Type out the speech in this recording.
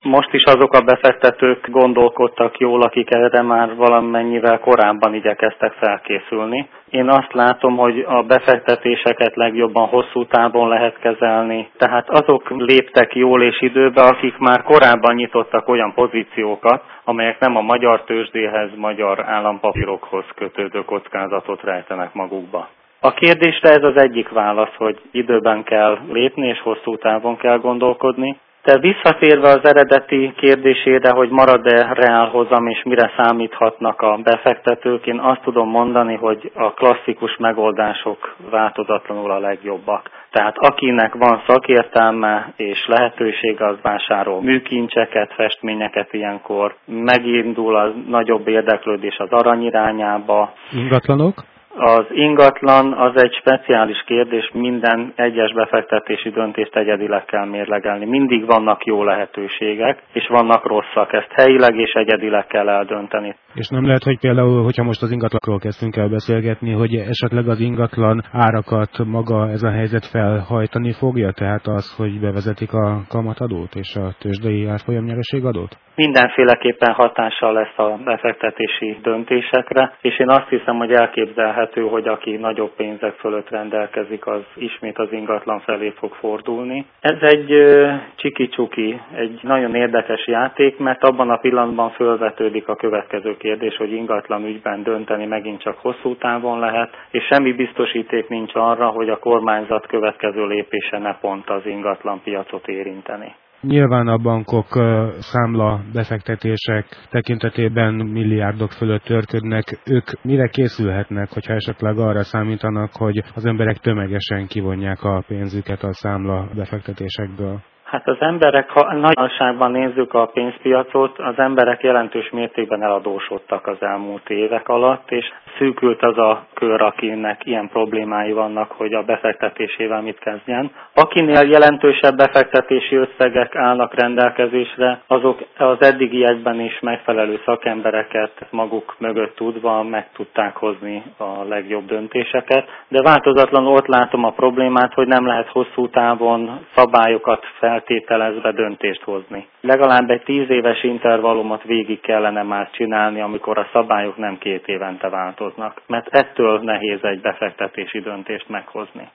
Most is azok a befektetők gondolkodtak jól, akik erre már valamennyivel korábban igyekeztek felkészülni. Én azt látom, hogy a befektetéseket legjobban hosszú távon lehet kezelni, tehát azok léptek jól és időbe, akik már korábban nyitottak olyan pozíciókat, amelyek nem a magyar tőzsdéhez, magyar állampapírokhoz kötődő kockázatot rejtenek magukba. A kérdésre ez az egyik válasz, hogy időben kell lépni és hosszú távon kell gondolkodni. De visszatérve az eredeti kérdésére, hogy marad-e reálhozam és mire számíthatnak a befektetők, én azt tudom mondani, hogy a klasszikus megoldások változatlanul a legjobbak. Tehát akinek van szakértelme és lehetősége, az vásárol műkincseket, festményeket ilyenkor, megindul a nagyobb érdeklődés az arany irányába. Ingatlanok? Az ingatlan az egy speciális kérdés, minden egyes befektetési döntést egyedileg kell mérlegelni. Mindig vannak jó lehetőségek, és vannak rosszak. Ezt helyileg és egyedileg kell eldönteni. És nem lehet, hogy például, hogyha most az ingatlanokról kezdtünk el beszélgetni, hogy esetleg az ingatlan árakat maga ez a helyzet felhajtani fogja? Tehát az, hogy bevezetik a kamatadót és a tőzsdei árfolyamnyereségadót? Mindenféleképpen hatással lesz a befektetési döntésekre, és én azt hiszem, hogy elképzelhető, hogy aki nagyobb pénzek fölött rendelkezik, az ismét az ingatlan felé fog fordulni. Ez egy csiki-csuki, egy nagyon érdekes játék, mert abban a pillanatban fölvetődik a következő kérdés, hogy ingatlan ügyben dönteni megint csak hosszú távon lehet, és semmi biztosíték nincs arra, hogy a kormányzat következő lépése ne pont az ingatlan piacot érinteni. Nyilván a bankok számla befektetések tekintetében milliárdok fölött törködnek. Ők mire készülhetnek, hogyha esetleg arra számítanak, hogy az emberek tömegesen kivonják a pénzüket a számla befektetésekből? Hát az emberek, ha nagyságban nézzük a pénzpiacot, az emberek jelentős mértékben eladósodtak az elmúlt évek alatt, és szűkült az a kör, akinek ilyen problémái vannak, hogy a befektetésével mit kezdjen. Akinél jelentősebb befektetési összegek állnak rendelkezésre, azok az eddigiekben is megfelelő szakembereket maguk mögött tudva meg tudták hozni a legjobb döntéseket, de változatlanul ott látom a problémát, hogy nem lehet hosszú távon szabályokat feltételezve döntést hozni. Legalább egy 10 éves intervallumot végig kellene már csinálni, amikor a szabályok nem 2 évente változnak, mert ettől nehéz egy befektetési döntést meghozni.